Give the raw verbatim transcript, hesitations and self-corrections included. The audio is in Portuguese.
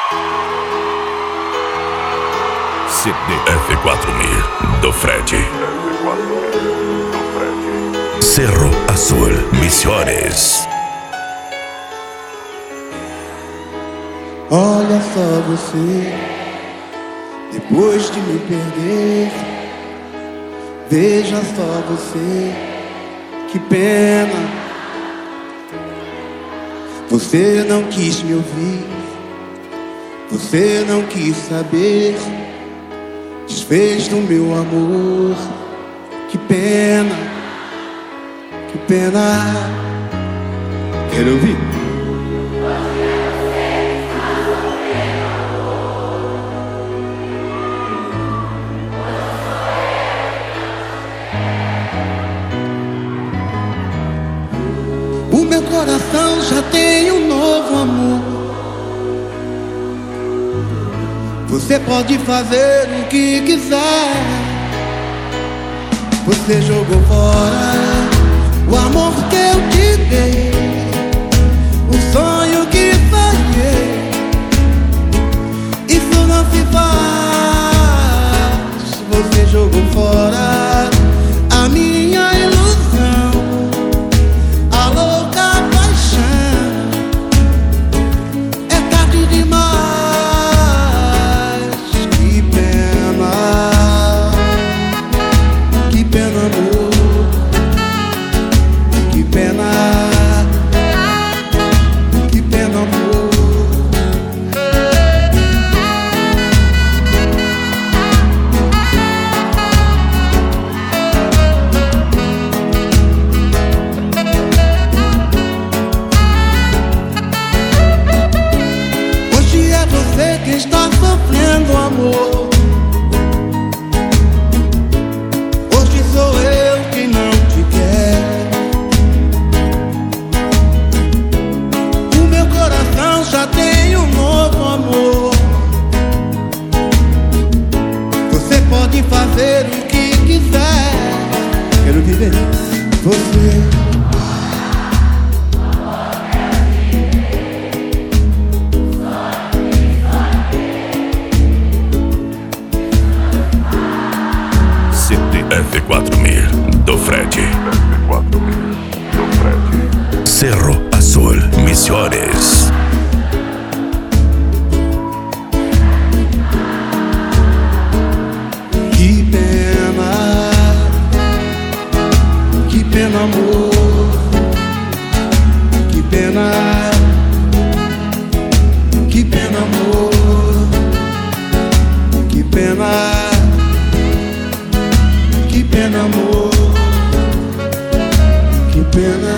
C D F quatro mil do Fred. Cerro Azul, Misiones. Olha só você, depois de me perder. Veja só você, que pena. Você não quis me ouvir, você não quis saber. Desfez do meu amor, que pena, que pena. Quero ouvir? O meu coração já tem um novo amor. Você pode fazer o que quiser. Você jogou fora o amor que eu te dei, o sonho que sonhei. Isso não se faz. Você jogou fora a minha ilusão, a louca paixão. É tarde demais. Que está sofrendo amor. Hoje sou eu quem não te quer. O meu coração já tem um novo amor. Você pode fazer o que quiser. Quero viver você. F quatro mil do Fred. Cerro Azul, Misiones. Que pena, que pena, amor. Que pena, que pena, amor. Que pena. Que pena, amor, que pena.